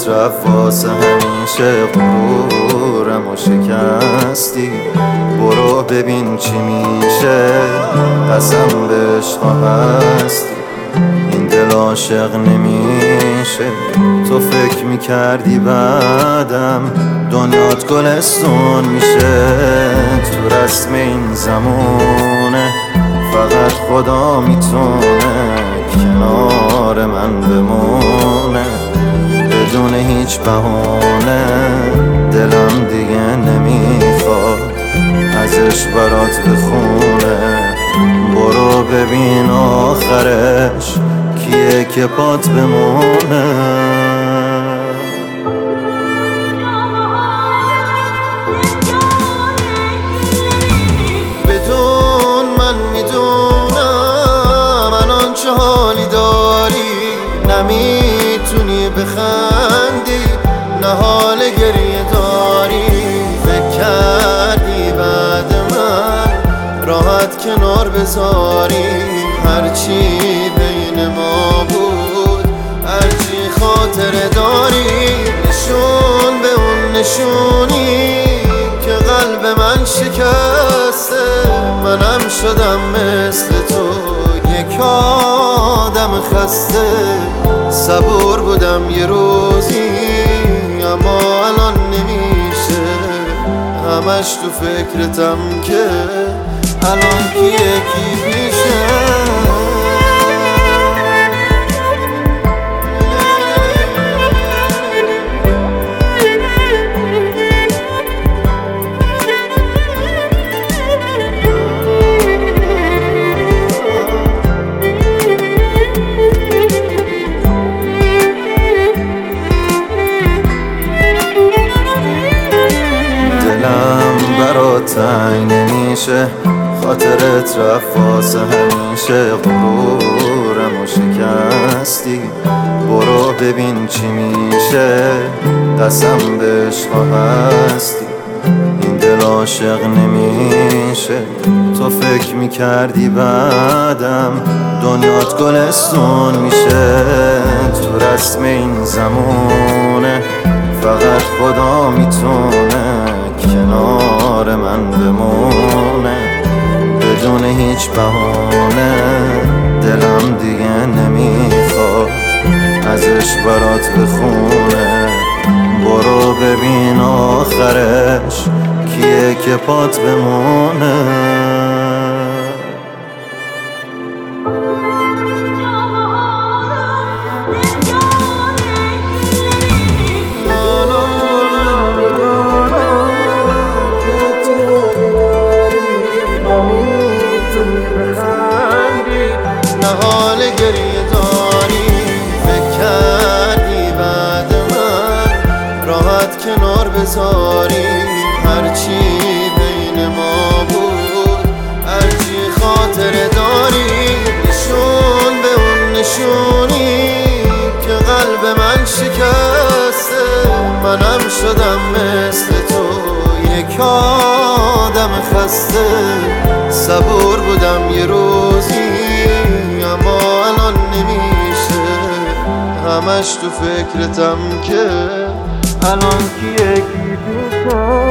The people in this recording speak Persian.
رفت واسه همیشه غرورمو شکستی. برو ببین چی میشه، قسم به عشق هستی. این دل عاشق نمیشه، تو فکر میکردی بعدم دنیات گلستون میشه. تو رسم این زمونه فقط خدا میتونه کنار من بمونه، بدون هیچ بهونه. دلم دیگه نمیخواد ازش برات بخونه. برو ببین آخرش کیه که پات بمونه. بدون من میدونم الان چه حالی داری، نمیتونی بخندی نه حال گریه داری. فکر کردی بعد من راحت کنار بذاری، هرچی بین ما بود هرچی خاطره داری. نشون به اون نشونی که قلب من شکسته، منم شدم مثل تو یک آدم خسته. صبور بودم یه روزی اما الان نمیشه، همش تو فکرتم که الان کیه کی پیشه. تنگ نمیشه، خاطرت رفت واسه همیشه غرورمو شکستی. برو ببین چی میشه، قسم به عشق هستی. این دل عاشق نمیشه، تو فکر میکردی بعدم دنیات گلستون میشه. تو رسم این زمونه فقط خدا میتونه کنار من بمونه، بدون هیچ بهونه. دلم دیگه نمیخواد ازش برات بخونه. برو ببین آخرش کیه که پات بمونه. حال گریه داری، فکر کردی بعد من راحت کنار بذاری، هرچی بین ما بود هرچی خاطره داری. نشون به اون نشونی که قلب من شکسته، منم شدم مثل تو یک آدم خسته. صبور بودم یه روزی اما الان نمیشه، همش تو فکرتم که الان کیه کی پیشه.